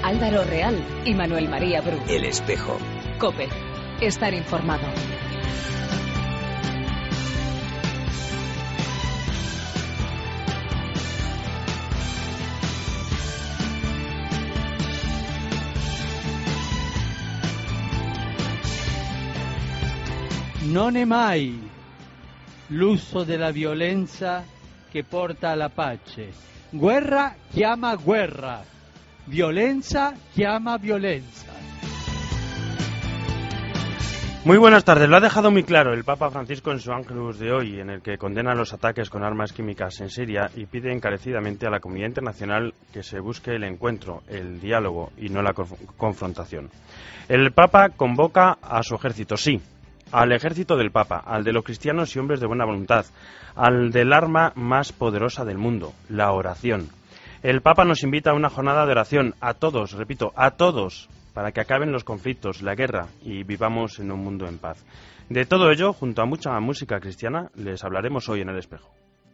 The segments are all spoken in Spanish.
Álvaro Real y Manuel María Bru. El Espejo. COPE. Estar informado. Non è mai l'uso della violenza che porta alla pace. Guerra chiama guerra, violenza chiama violenza. Muy buenas tardes. Lo ha dejado muy claro el Papa Francisco en su Ángelus de hoy, en el que condena los ataques con armas químicas en Siria y pide encarecidamente a la comunidad internacional que se busque el encuentro, el diálogo y no la confrontación. El Papa convoca a su ejército, sí, al ejército del Papa, al de los cristianos y hombres de buena voluntad, al del arma más poderosa del mundo, la oración. El Papa nos invita a una jornada de oración, a todos, repito, a todos, para que acaben los conflictos, la guerra y vivamos en un mundo en paz. De todo ello, junto a mucha música cristiana, les hablaremos hoy en El Espejo.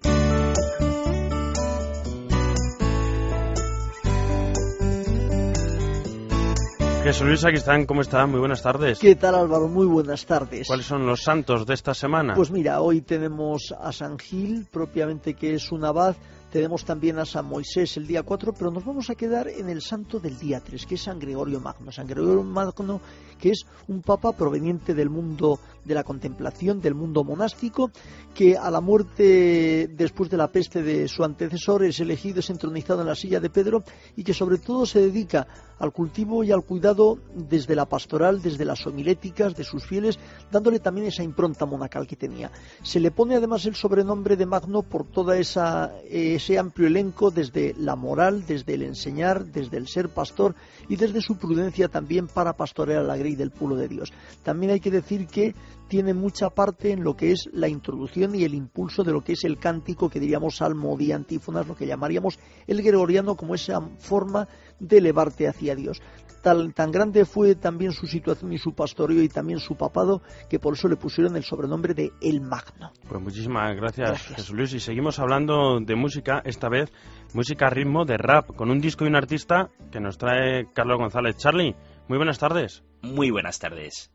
Jesús Luis Sacristán, ¿cómo está? Muy buenas tardes. ¿Qué tal, Álvaro? Muy buenas tardes. ¿Cuáles son los santos de esta semana? Pues mira, hoy tenemos a San Gil, propiamente, que es un abad. Tenemos también a San Moisés el día 4, pero nos vamos a quedar en el santo del día 3, que es San Gregorio Magno. San Gregorio Magno, que es un papa proveniente del mundo de la contemplación, del mundo monástico, que a la muerte, después de la peste de su antecesor, es elegido, es entronizado en la silla de Pedro, y que sobre todo se dedica al cultivo y al cuidado desde la pastoral, desde las homiléticas de sus fieles, dándole también esa impronta monacal que tenía. Se le pone además el sobrenombre de Magno por toda ese amplio elenco, desde la moral, desde el enseñar, desde el ser pastor y desde su prudencia también para pastorear la grey del pueblo de Dios. También hay que decir que tiene mucha parte en lo que es la introducción y el impulso de lo que es el cántico, que diríamos salmo, día, antífonas, lo que llamaríamos el gregoriano, como esa forma de elevarte hacia Dios. Tan grande fue también su situación y su pastoreo y también su papado, que por eso le pusieron el sobrenombre de El Magno. Pues muchísimas gracias, Jesús Luis. Y seguimos hablando de música, esta vez música a ritmo de rap, con un disco y un artista que nos trae Carlos González. Charlie, muy buenas tardes. Muy buenas tardes.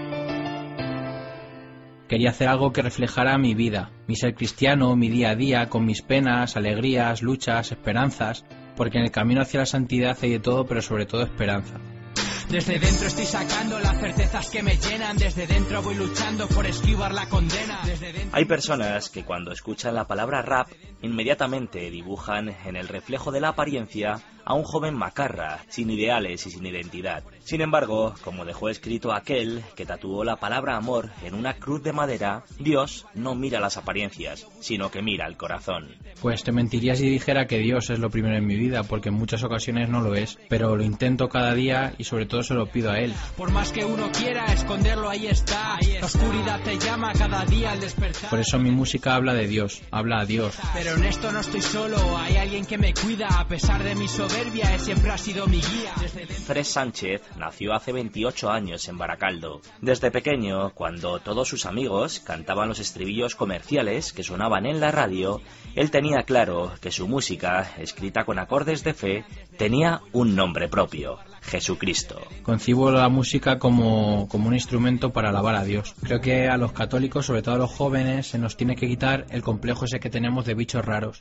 Quería hacer algo que reflejara mi vida, mi ser cristiano, mi día a día, con mis penas, alegrías, luchas, esperanzas, porque en el camino hacia la santidad hay de todo, pero sobre todo esperanza. Desde dentro estoy sacando las certezas que me llenan, desde dentro voy luchando por esquivar la condena. Hay personas que cuando escuchan la palabra rap, inmediatamente dibujan en el reflejo de la apariencia a un joven macarra, sin ideales y sin identidad. Sin embargo, como dejó escrito aquel que tatuó la palabra amor en una cruz de madera, Dios no mira las apariencias, sino que mira el corazón. Pues te mentiría si dijera que Dios es lo primero en mi vida, porque en muchas ocasiones no lo es, pero lo intento cada día y sobre todo se lo pido a Él. Por más que uno quiera esconderlo, ahí está. La oscuridad te llama cada día al despertar. Por eso mi música habla de Dios, habla a Dios. Pero en esto no estoy solo, hay alguien que me cuida, a pesar de mi soberbia, él siempre ha sido mi guía. Fres Sánchez nació hace 28 años en Baracaldo. Desde pequeño, cuando todos sus amigos cantaban los estribillos comerciales que sonaban en la radio, él tenía claro que su música, escrita con acordes de fe, tenía un nombre propio: Jesucristo. Concibo la música como un instrumento para alabar a Dios. Creo que a los católicos, sobre todo a los jóvenes, se nos tiene que quitar el complejo ese que tenemos de bichos raros.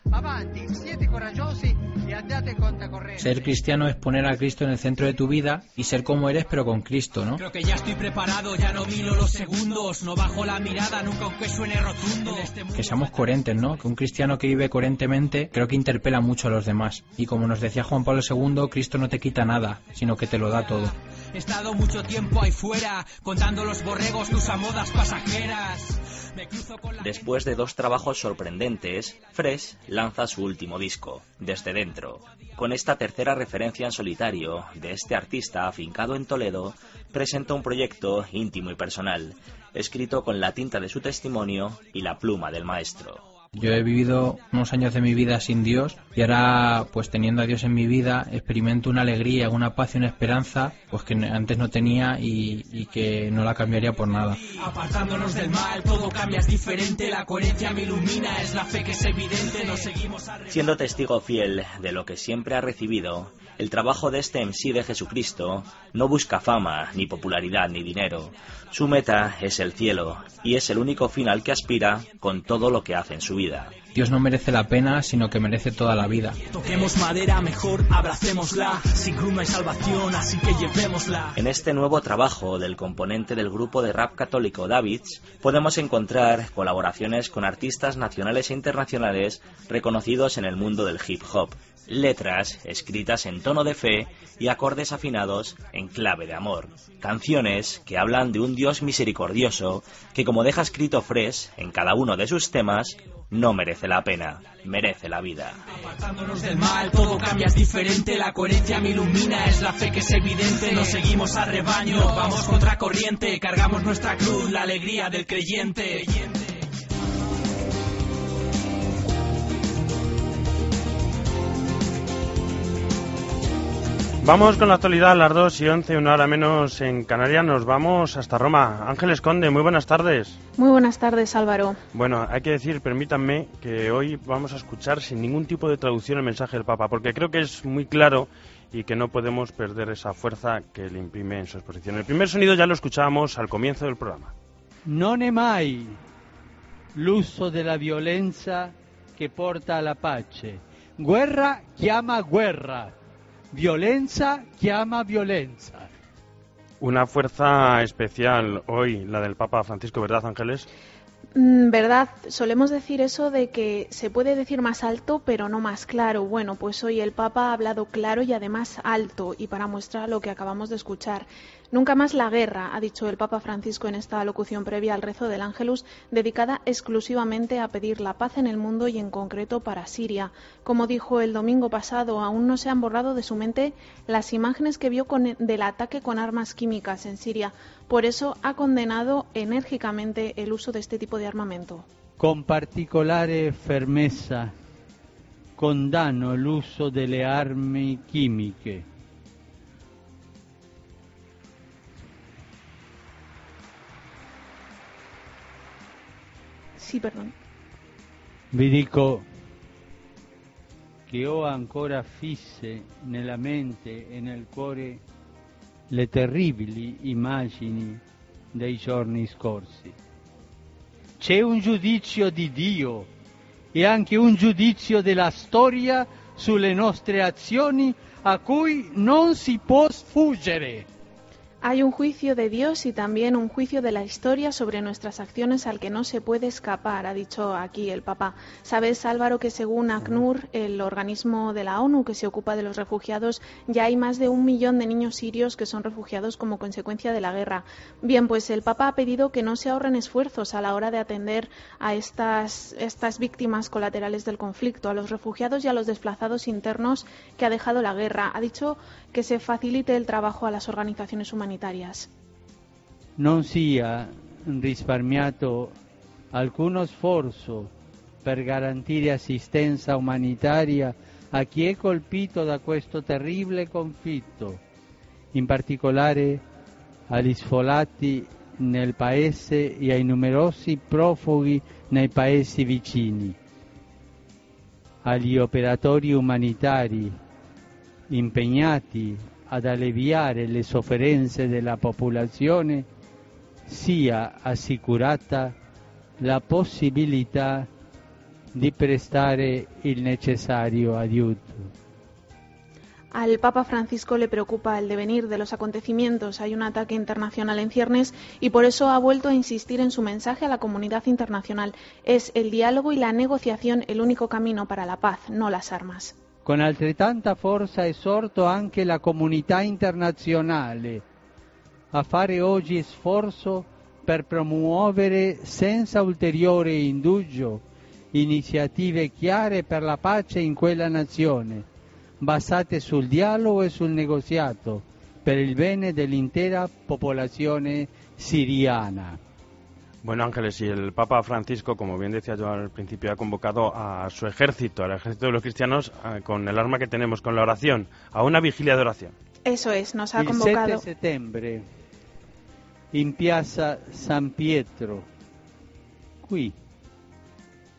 Ser cristiano es poner a Cristo en el centro de tu vida y ser como eres, pero con Cristo, ¿no? Creo que ya estoy preparado, ya no miro los segundos, no bajo la mirada nunca aunque suene rotundo. Que seamos coherentes, ¿no? Que un cristiano que vive coherentemente creo que interpela mucho a los demás. Y como nos decía Juan Pablo II, Cristo no te quita nada, sino que te lo da todo. He estado mucho tiempo ahí fuera, contando los borregos, tus modas pasajeras. Después de 2 trabajos sorprendentes, Fres lanza su último disco, Desde Dentro. Con esta tercera referencia en solitario de este artista afincado en Toledo, presenta un proyecto íntimo y personal, escrito con la tinta de su testimonio y la pluma del maestro. Yo he vivido unos años de mi vida sin Dios y ahora, pues teniendo a Dios en mi vida, experimento una alegría, una paz y una esperanza pues que antes no tenía y que no la cambiaría por nada. Apartándonos del mal, todo cambia, es diferente, la coherencia me ilumina, es la fe que es evidente, nos seguimos Siendo testigo fiel de lo que siempre ha recibido, El trabajo de este MC de Jesucristo no busca fama, ni popularidad, ni dinero. Su meta es el cielo, y es el único fin al que aspira con todo lo que hace en su vida. Dios no merece la pena, sino que merece toda la vida. Toquemos madera, mejor abracémosla. Sin cruz no hay salvación, así que llevémosla. En este nuevo trabajo del componente del grupo de rap católico Davids, podemos encontrar colaboraciones con artistas nacionales e internacionales reconocidos en el mundo del hip hop. Letras escritas en tono de fe y acordes afinados en clave de amor. Canciones que hablan de un Dios misericordioso que, como deja escrito Fresh en cada uno de sus temas, no merece la pena, merece la vida. Apartándonos del mal, todo cambia, es diferente. La coherencia me ilumina, es la fe que es evidente. Nos seguimos al rebaño, vamos contra corriente. Cargamos nuestra cruz, la alegría del creyente. Vamos con la actualidad a las 2:11, una hora menos en Canarias. Nos vamos hasta Roma. Ángeles Conde, muy buenas tardes. Muy buenas tardes, Álvaro. Bueno, hay que decir, permítanme, que hoy vamos a escuchar sin ningún tipo de traducción el mensaje del Papa, porque creo que es muy claro y que no podemos perder esa fuerza que le imprime en su exposición. El primer sonido ya lo escuchábamos al comienzo del programa. Non è mai l'uso della violenza che porta alla pace. Guerra chiama guerra. Violencia llama violencia. Una fuerza especial hoy, la del Papa Francisco, ¿verdad, Ángeles? Verdad, solemos decir eso de que se puede decir más alto pero no más claro. Bueno, pues hoy el Papa ha hablado claro y además alto, y para muestra lo que acabamos de escuchar. Nunca más la guerra, ha dicho el Papa Francisco en esta locución previa al rezo del Ángelus, dedicada exclusivamente a pedir la paz en el mundo y en concreto para Siria. Como dijo el domingo pasado, aún no se han borrado de su mente las imágenes que vio del ataque con armas químicas en Siria. Por eso ha condenado enérgicamente el uso de este tipo de armamento. Con particolare fermezza condanno l'uso delle armi chimiche. Sí, perdón. Vi dico che ho ancora fisse nella mente e nel cuore le terribili immagini dei giorni scorsi. C'è un giudizio di Dio e anche un giudizio della storia sulle nostre azioni a cui non si può sfuggire. Hay un juicio de Dios y también un juicio de la historia sobre nuestras acciones al que no se puede escapar, ha dicho aquí el Papa. Sabes, Álvaro, que según ACNUR, el organismo de la ONU que se ocupa de los refugiados, ya hay más de 1 millón de niños sirios que son refugiados como consecuencia de la guerra. Bien, pues el Papa ha pedido que no se ahorren esfuerzos a la hora de atender a estas víctimas colaterales del conflicto, a los refugiados y a los desplazados internos que ha dejado la guerra. Ha dicho que se facilite el trabajo a las organizaciones humanitarias. Non sia risparmiato alcuno sforzo per garantire assistenza umanitaria a chi è colpito da questo terribile conflitto, in particolare agli sfollati nel paese e ai numerosi profughi nei paesi vicini, agli operatori umanitari impegnati ad alleviare le sofferenze della popolazione, sia assicurata la possibilità di prestare il necessario aiuto. Al Papa Francisco le preocupa el devenir de los acontecimientos. Hay un ataque internacional en ciernes y por eso ha vuelto a insistir en su mensaje a la comunidad internacional. Es el diálogo y la negociación el único camino para la paz, no las armas. Con altrettanta forza esorto anche la comunità internazionale a fare oggi sforzo per promuovere senza ulteriore indugio iniziative chiare per la pace in quella nazione, basate sul dialogo e sul negoziato per il bene dell'intera popolazione siriana. Bueno, Ángeles, y el Papa Francisco, como bien decía yo al principio, ha convocado a su ejército, al ejército de los cristianos, con el arma que tenemos, con la oración, a una vigilia de oración. Eso es, nos ha convocado. Il 7 settembre, in piazza San Pietro, qui,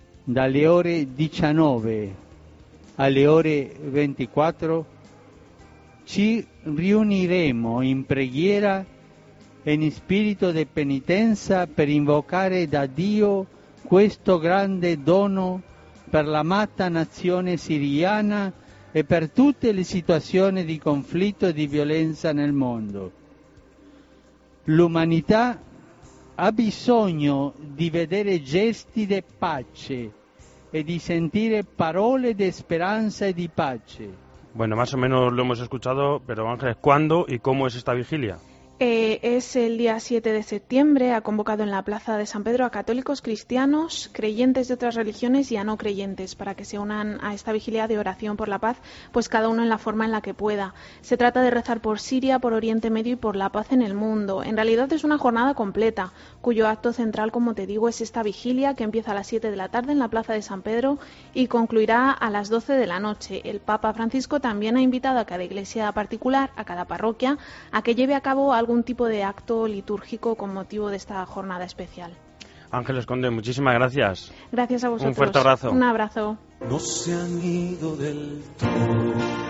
dalle ore 19 alle ore 24, ci riuniremo in preghiera e in spirito di penitenza per invocare da Dio questo grande dono per l'amata nazione siriana e per tutte le situazioni di conflitto e di violenza nel mondo. L'umanità ha bisogno di vedere gesti di pace e di sentire parole di speranza y de pace. Bueno, más o menos lo hemos escuchado, pero Ángeles, ¿cuándo y cómo es esta vigilia? Es el día 7 de septiembre, ha convocado en la Plaza de San Pedro a católicos, cristianos, creyentes de otras religiones y a no creyentes para que se unan a esta vigilia de oración por la paz, pues cada uno en la forma en la que pueda. Se trata de rezar por Siria, por Oriente Medio y por la paz en el mundo. En realidad es una jornada completa, cuyo acto central, como te digo, es esta vigilia que empieza a las 7 de la tarde en la Plaza de San Pedro y concluirá a las 12 de la noche. El Papa Francisco también ha invitado a cada iglesia particular, a cada parroquia, a que lleve a cabo algún tipo de acto litúrgico con motivo de esta jornada especial. Ángeles Conde, muchísimas gracias. Gracias a vosotros. Un fuerte abrazo. Un abrazo. No se han ido del todo,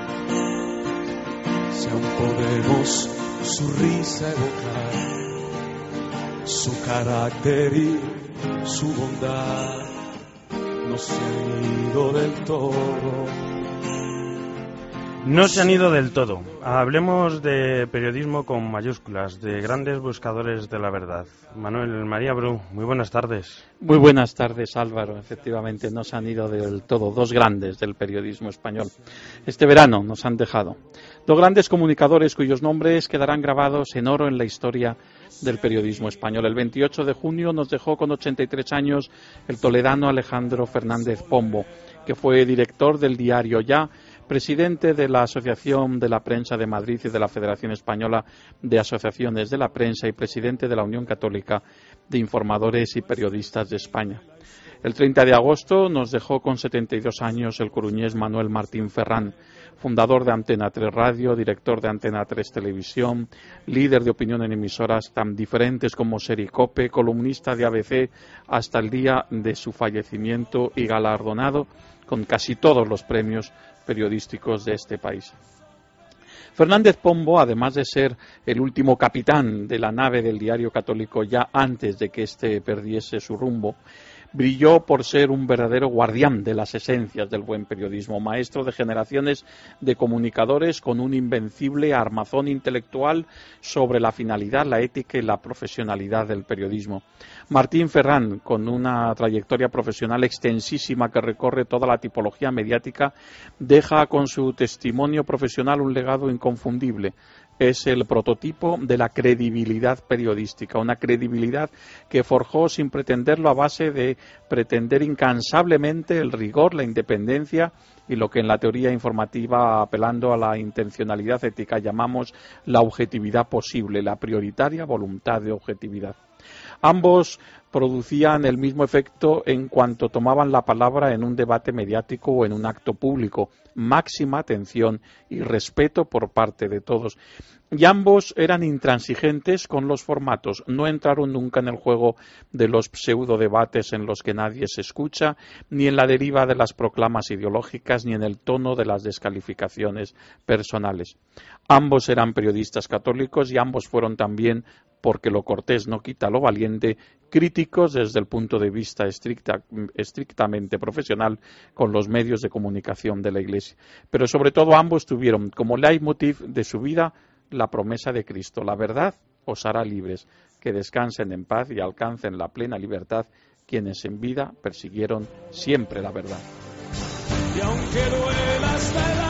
si aún podemos su risa evocar, su carácter y su bondad. No se han ido del todo. No se han ido del todo. Hablemos de periodismo con mayúsculas, de grandes buscadores de la verdad. Manuel María Bru, muy buenas tardes. Muy buenas tardes, Álvaro. Efectivamente, no se han ido del todo. Dos grandes del periodismo español. Este verano nos han dejado. Dos grandes comunicadores cuyos nombres quedarán grabados en oro en la historia del periodismo español. El 28 de junio nos dejó con 83 años el toledano Alejandro Fernández Pombo, que fue director del diario Ya, presidente de la Asociación de la Prensa de Madrid y de la Federación Española de Asociaciones de la Prensa y presidente de la Unión Católica de Informadores y Periodistas de España. El 30 de agosto nos dejó con 72 años el coruñés Manuel Martín Ferrán, fundador de Antena 3 Radio, director de Antena 3 Televisión, líder de opinión en emisoras tan diferentes como Ser y Cope, columnista de ABC hasta el día de su fallecimiento y galardonado con casi todos los premios periodísticos de este país. Fernández Pombo, además de ser el último capitán de la nave del diario católico Ya antes de que éste perdiese su rumbo, brilló por ser un verdadero guardián de las esencias del buen periodismo, maestro de generaciones de comunicadores con un invencible armazón intelectual sobre la finalidad, la ética y la profesionalidad del periodismo. Martín Ferrán, con una trayectoria profesional extensísima que recorre toda la tipología mediática, deja con su testimonio profesional un legado inconfundible. Es el prototipo de la credibilidad periodística, una credibilidad que forjó sin pretenderlo a base de pretender incansablemente el rigor, la independencia y lo que en la teoría informativa, apelando a la intencionalidad ética, llamamos la objetividad posible, la prioritaria voluntad de objetividad. Ambos producían el mismo efecto en cuanto tomaban la palabra en un debate mediático o en un acto público. Máxima atención y respeto por parte de todos. Y ambos eran intransigentes con los formatos. No entraron nunca en el juego de los pseudodebates en los que nadie se escucha, ni en la deriva de las proclamas ideológicas, ni en el tono de las descalificaciones personales. Ambos eran periodistas católicos y ambos fueron también, porque lo cortés no quita lo valiente, críticos desde el punto de vista estrictamente profesional con los medios de comunicación de la Iglesia. Pero sobre todo ambos tuvieron como leitmotiv de su vida la promesa de Cristo: la verdad os hará libres, que descansen en paz y alcancen la plena libertad quienes en vida persiguieron siempre la verdad. Y aunque duela hasta el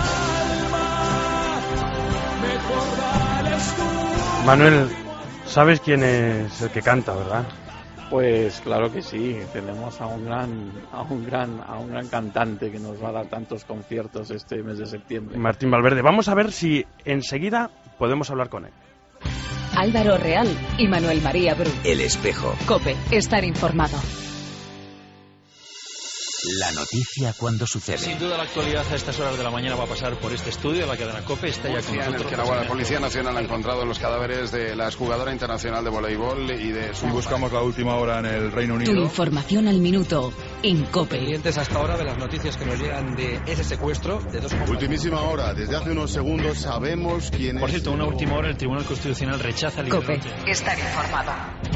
alma, mejor dales tú. Manuel, ¿sabes quién es el que canta, verdad? Pues claro que sí, tenemos a un gran cantante que nos va a dar tantos conciertos este mes de septiembre. Martín Valverde. Vamos a ver si enseguida podemos hablar con él. Álvaro Real y Manuel María Bru. El Espejo. COPE, estar informado. La noticia cuando sucede. Sin duda la actualidad a estas horas de la mañana va a pasar por este estudio, la cadena COPE está ya con nosotros. En el que la Policía Nacional ha encontrado los cadáveres de la exjugadora internacional de voleibol y de su... Y buscamos la última hora en el Reino Unido. Tu información al minuto en COPE. Pendientes hasta ahora de las noticias que nos llegan de ese secuestro de dos compañeros. Ultimísima hora, desde hace unos segundos sabemos quién es... Por cierto, una última hora, el Tribunal Constitucional rechaza el... COPE, estar informado.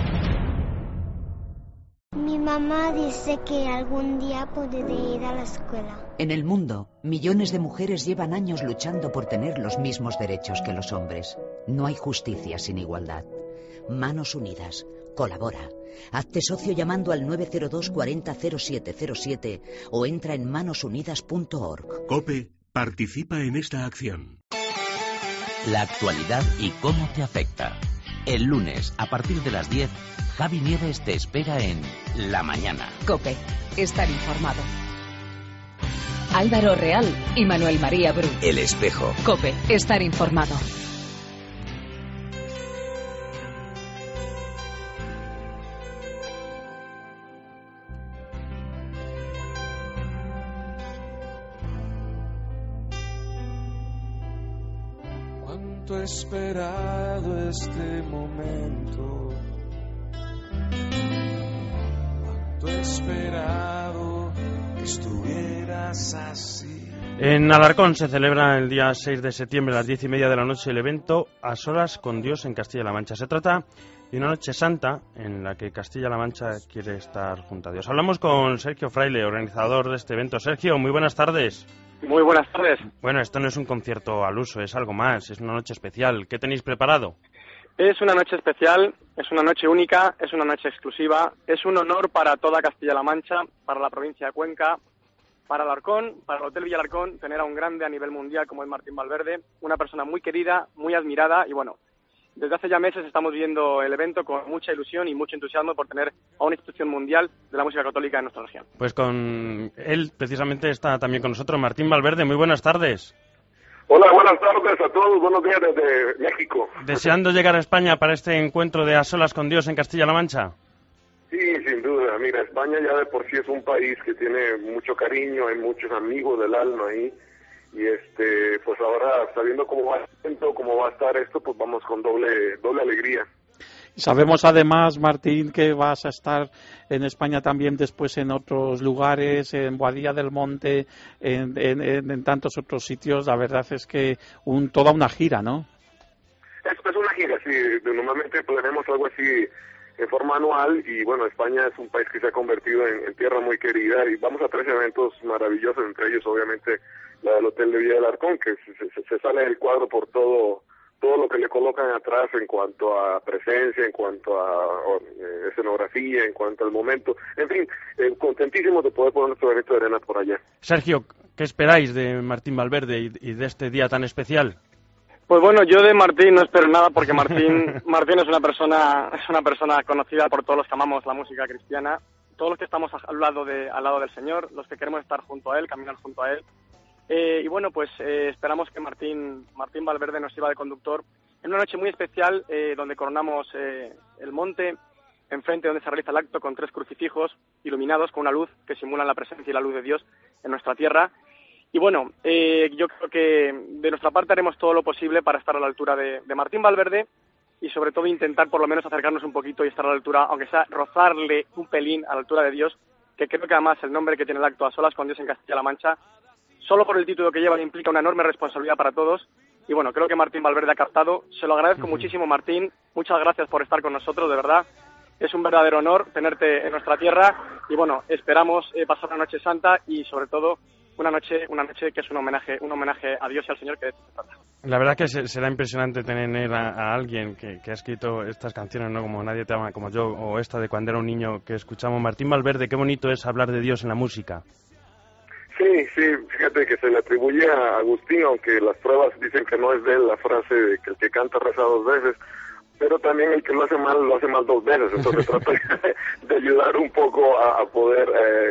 Mi mamá dice que algún día podré ir a la escuela. En el mundo, millones de mujeres llevan años luchando por tener los mismos derechos que los hombres. No hay justicia sin igualdad. Manos Unidas. Colabora. Hazte socio llamando al 902 40 0707 o entra en manosunidas.org. COPE participa en esta acción. La actualidad y cómo te afecta. El lunes, a partir de las 10, Javi Nieves te espera en La Mañana. COPE, estar informado. Álvaro Real y Manuel María Bru. El Espejo. COPE, estar informado. Cuánto he esperado este momento. Cuánto he esperado que estuvieras así. En Alarcón se celebra el día 6 de septiembre a las 10:30 de la noche el evento A Solas con Dios en Castilla-La Mancha. Se trata de una noche santa en la que Castilla-La Mancha quiere estar junto a Dios. Hablamos con Sergio Fraile, organizador de este evento. Sergio, muy buenas tardes. Muy buenas tardes. Bueno, esto no es un concierto al uso, es algo más, es una noche especial. ¿Qué tenéis preparado? Es una noche especial, es una noche única, es una noche exclusiva, es un honor para toda Castilla-La Mancha, para la provincia de Cuenca, para Alarcón, para el Hotel Villalarcón, tener a un grande a nivel mundial como es Martín Valverde, una persona muy querida, muy admirada y bueno, desde hace ya meses estamos viendo el evento con mucha ilusión y mucho entusiasmo por tener a una institución mundial de la música católica en nuestra región. Pues con él precisamente está también con nosotros Martín Valverde. Muy buenas tardes. Hola, buenas tardes a todos, buenos días desde México. ¿Deseando llegar a España para este encuentro de A Solas con Dios en Castilla-La Mancha? Sí, sin duda. Mira, España ya de por sí es un país que tiene mucho cariño, hay muchos amigos del alma ahí. Y pues ahora, sabiendo cómo va el evento, cómo va a estar esto, pues vamos con doble alegría. Sabemos además, Martín, que vas a estar en España también después en otros lugares, en Boadilla del Monte, en tantos otros sitios. La verdad es que toda una gira, ¿no? Es una gira, sí. Normalmente planeamos algo así en forma anual y bueno, España es un país que se ha convertido en tierra muy querida y vamos a 3 eventos maravillosos, entre ellos obviamente la del Hotel de Villa del Arcón, que se sale del cuadro por todo lo que le colocan atrás en cuanto a presencia, en cuanto a escenografía, en cuanto al momento. En fin, contentísimos de poder poner nuestro granito de arena por allá. Sergio, ¿qué esperáis de Martín Valverde y de este día tan especial? Pues bueno, yo de Martín no espero nada porque Martín es una persona conocida por todos los que amamos la música cristiana, todos los que estamos al lado del Señor, los que queremos estar junto a Él, caminar junto a Él. Y bueno, pues esperamos que Martín Valverde nos sirva de conductor en una noche muy especial donde coronamos el monte, enfrente donde se realiza el acto con 3 crucifijos iluminados con una luz que simulan la presencia y la luz de Dios en nuestra tierra. Y bueno, yo creo que de nuestra parte haremos todo lo posible para estar a la altura de Martín Valverde y sobre todo intentar por lo menos acercarnos un poquito y estar a la altura, aunque sea rozarle un pelín a la altura de Dios, que creo que además el nombre que tiene el acto A Solas con Dios en Castilla-La Mancha, solo por el título que lleva implica una enorme responsabilidad para todos. Y bueno, creo que Martín Valverde ha captado. Se lo agradezco muchísimo, Martín. Muchas gracias por estar con nosotros, de verdad. Es un verdadero honor tenerte en nuestra tierra. Y bueno, esperamos pasar una noche santa y sobre todo una noche que es un homenaje a Dios y al Señor que de esto se trata. La verdad que será impresionante tener a alguien que ha escrito estas canciones, ¿no? Como Nadie te ama como yo, o esta de cuando era un niño que escuchamos. Martín Valverde, qué bonito es hablar de Dios en la música. Sí, fíjate que se le atribuye a Agustín, aunque las pruebas dicen que no es de él la frase de que el que canta reza 2 veces, pero también el que lo hace mal 2 veces, entonces trata de ayudar un poco a poder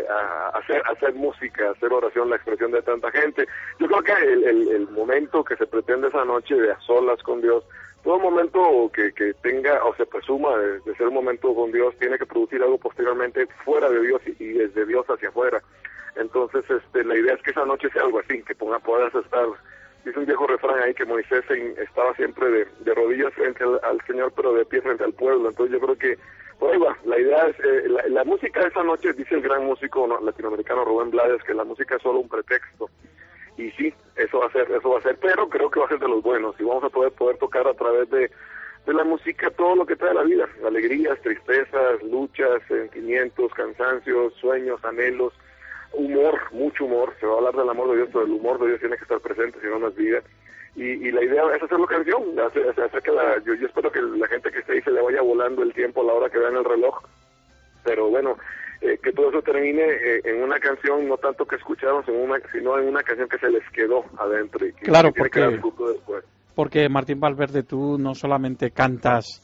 hacer música, hacer oración, la expresión de tanta gente. Yo creo que el momento que se pretende esa noche de A Solas con Dios, todo momento que tenga o se presuma de ser un momento con Dios, tiene que producir algo posteriormente fuera de Dios y desde Dios hacia afuera. Entonces, la idea es que esa noche sea algo así, que puedas estar. Dice un viejo refrán ahí que Moisés estaba siempre de rodillas frente al Señor, pero de pie frente al pueblo. Entonces yo creo que por ahí va. La idea es, la música de esa noche, dice el gran músico latinoamericano Rubén Blades, que la música es solo un pretexto. Y sí, eso va a ser, pero creo que va a ser de los buenos, y vamos a poder tocar a través de la música todo lo que trae la vida, alegrías, tristezas, luchas, sentimientos, cansancios, sueños, anhelos, humor, mucho humor. Se va a hablar del amor de Dios, pero el humor de Dios tiene que estar presente, si no, no es vida. Y la idea es hacerlo canción, hacer que yo espero que la gente que esté ahí se le vaya volando el tiempo a la hora que vean el reloj, pero bueno, que todo eso termine en una canción, no tanto que escucharon, sino en una canción que se les quedó adentro y que claro, tiene que dar el fruto después. Porque Martín Valverde, tú no solamente cantas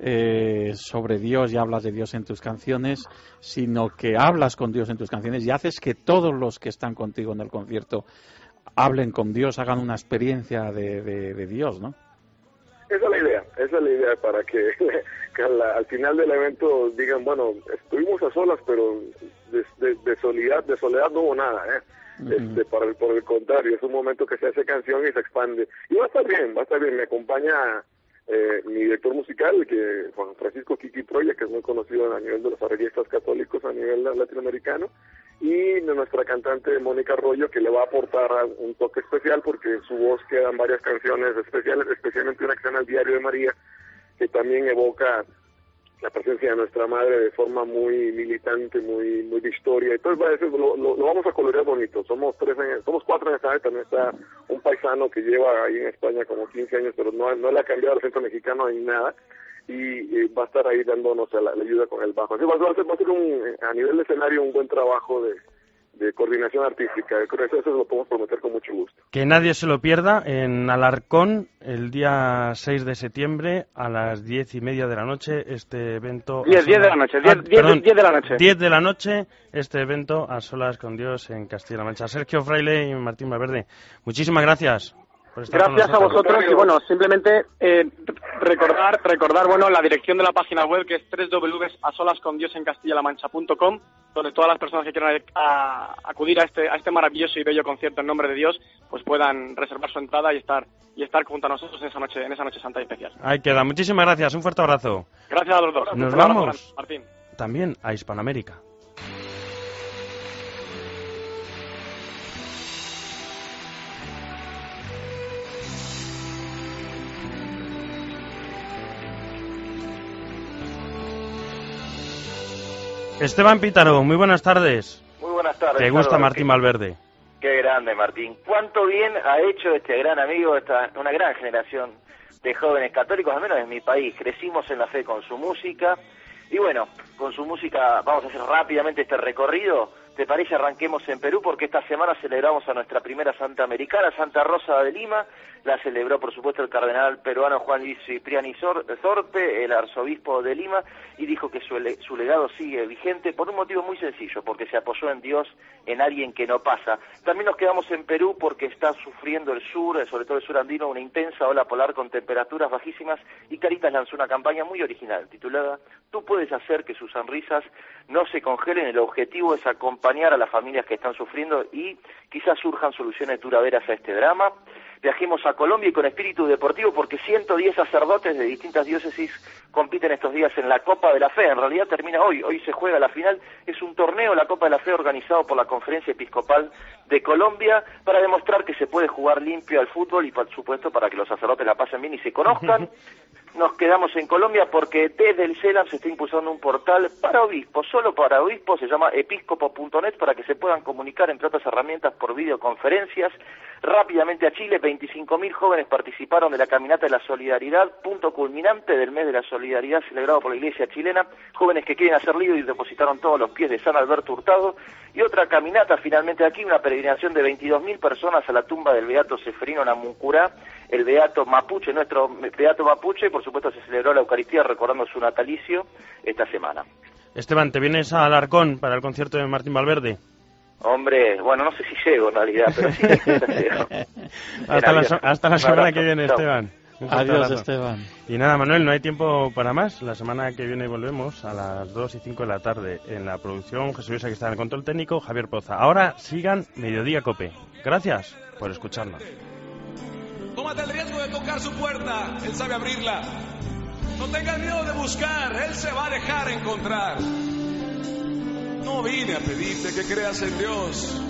sobre Dios y hablas de Dios en tus canciones, sino que hablas con Dios en tus canciones y haces que todos los que están contigo en el concierto hablen con Dios, hagan una experiencia de Dios, ¿no? Esa es la idea, para que al final del evento digan, bueno, estuvimos a solas, pero de soledad no hubo nada, por el contrario, es un momento que se hace canción y se expande. Y va a estar bien, me acompaña mi director musical, que Juan Francisco Kiki Proya, que es muy conocido a nivel de los arreglistas católicos a nivel latinoamericano, y de nuestra cantante Mónica Arroyo, que le va a aportar un toque especial porque en su voz quedan varias canciones especiales, especialmente una que se llama El Diario de María, que también evoca la presencia de nuestra madre de forma muy militante, muy de historia. Entonces lo vamos a colorear bonito. Somos 4 en esta vez. También está un paisano que lleva ahí en España como 15 años, pero no le ha cambiado el acento mexicano ni nada, y va a estar ahí dándonos la ayuda con el bajo. Así va a ser a nivel de escenario un buen trabajo de coordinación artística. Eso lo podemos prometer con mucho gusto. Que nadie se lo pierda en Alarcón el día 6 de septiembre a las 10:30 de la noche, este evento... 10 de la noche, 10 de la noche. 10 de la noche, este evento a solas con Dios en Castilla-La Mancha. Sergio Fraile y Martín Valverde, muchísimas gracias. Gracias a vosotros, y bueno, simplemente recordar bueno, la dirección de la página web, que es www.asolascondiosencastillamancha.com, donde todas las personas que quieran acudir a este maravilloso y bello concierto en nombre de Dios, pues puedan reservar su entrada y estar junto a nosotros en esa noche santa y especial. Ahí queda. Muchísimas gracias. Un fuerte abrazo. Gracias a los dos. Nos vamos Martín. También a Hispanoamérica. Esteban Pítaro, muy buenas tardes. Muy buenas tardes. ¿Te gusta Martín Valverde? Qué grande, Martín. Cuánto bien ha hecho este gran amigo, una gran generación de jóvenes católicos, al menos en mi país. Crecimos en la fe con su música. Y bueno, con su música vamos a hacer rápidamente este recorrido. ¿Te parece? Arranquemos en Perú, porque esta semana celebramos a nuestra primera santa americana, Santa Rosa de Lima. La celebró, por supuesto, el cardenal peruano Juan Luis Cipriani Zorpe, el arzobispo de Lima, y dijo que su legado sigue vigente por un motivo muy sencillo, porque se apoyó en Dios, en alguien que no pasa. También nos quedamos en Perú porque está sufriendo el sur, sobre todo el sur andino, una intensa ola polar con temperaturas bajísimas, y Caritas lanzó una campaña muy original, titulada "Tú puedes hacer que sus sonrisas no se congelen". El objetivo es acompañar a las familias que están sufriendo y quizás surjan soluciones duraderas a este drama. Viajemos a Colombia y con espíritu deportivo, porque 110 sacerdotes de distintas diócesis compiten estos días en la Copa de la Fe. En realidad termina hoy se juega la final. Es un torneo, la Copa de la Fe, organizado por la Conferencia Episcopal de Colombia, para demostrar que se puede jugar limpio al fútbol y, por supuesto, para que los sacerdotes la pasen bien y se conozcan. Nos quedamos en Colombia porque desde el CELAM se está impulsando un portal para obispos, solo para obispos, se llama episcopo.net, para que se puedan comunicar, entre otras herramientas, por videoconferencias. Rápidamente a Chile, 25.000 jóvenes participaron de la Caminata de la Solidaridad, punto culminante del mes de la solidaridad celebrado por la Iglesia chilena. Jóvenes que quieren hacer lío y depositaron todos los pies de San Alberto Hurtado. Y otra caminata finalmente aquí, una peregrinación de 22.000 personas a la tumba del beato Ceferino Namuncurá, el beato mapuche, nuestro beato mapuche. Por supuesto se celebró la Eucaristía recordando su natalicio esta semana. Esteban, ¿te vienes a Alarcón para el concierto de Martín Valverde? Hombre, bueno, no sé si llego en realidad, pero sí llego. Hasta la semana que viene, Esteban. Adiós, Esteban. Y nada, Manuel, no hay tiempo para más. La semana que viene volvemos a las 2:05 de la tarde. En la producción, Jesús Luis, aquí está en el control técnico, Javier Poza. Ahora sigan Mediodía Cope. Gracias por escucharnos. Tómate el riesgo de tocar su puerta, él sabe abrirla. No tengas miedo de buscar, él se va a dejar encontrar. No vine a pedirte que creas en Dios.